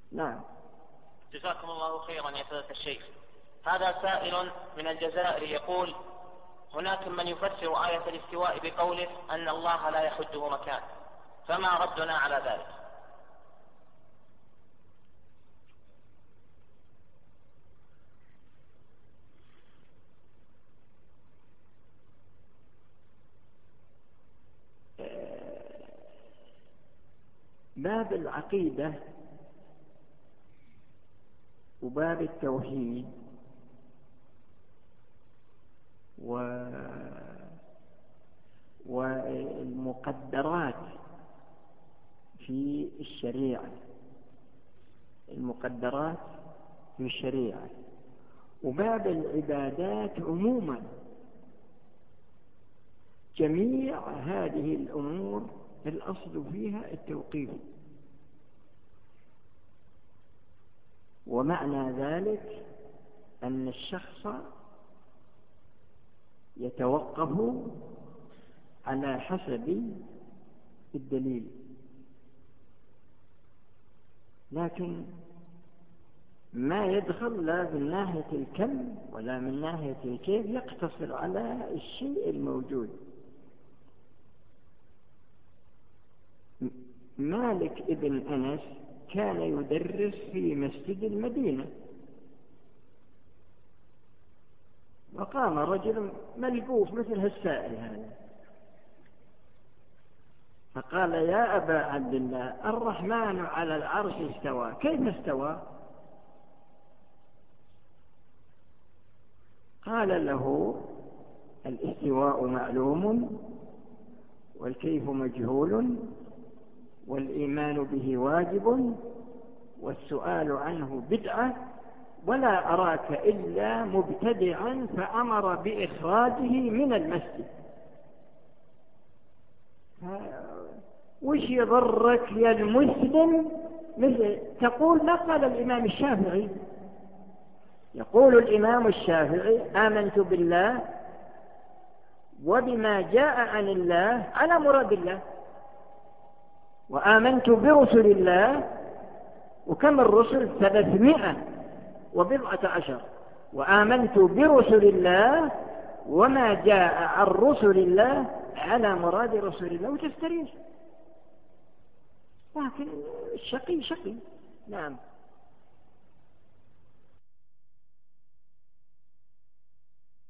نعم. جزاكم الله خيرا يا فضيلة الشيخ. هذا سائل من الجزائر يقول: هناك من يفسر آية الاستواء بقوله أن الله لا يحده مكان، فما ردنا على ذلك؟ باب العقيدة وباب التوحيد والمقدرات في الشريعة، المقدرات في الشريعة، وباب العبادات عموما، جميع هذه الأمور الأصل فيها التوقيف. ومعنى ذلك أن الشخص يتوقف على حسب الدليل، لكن ما يدخل لا من ناحية الكم ولا من ناحية الكيف، يقتصر على الشيء الموجود. مالك ابن أنس كان يدرس في مسجد المدينة، وقام رجل ملقوف مثل هالسائل هذا فقال: يا أبا عبد الله، الرحمن على العرش استوى، كيف استوى؟ قال له: الاستواء معلوم، والكيف مجهول، والإيمان به واجب، والسؤال عنه بدعة، ولا أراك إلا مبتدعا فأمر بإخراجه من المسجد. وش يضرك يا المسلم مثل تقول ما قال الإمام الشافعي؟ يقول الإمام الشافعي: آمنت بالله وبما جاء عن الله على مراد الله، وآمنت برسل الله، وكم الرسل 319، وآمنت برسل الله وما جاء عن رسل الله على مراد رسول الله، وتستريح. لكن الشقي شقي. نعم.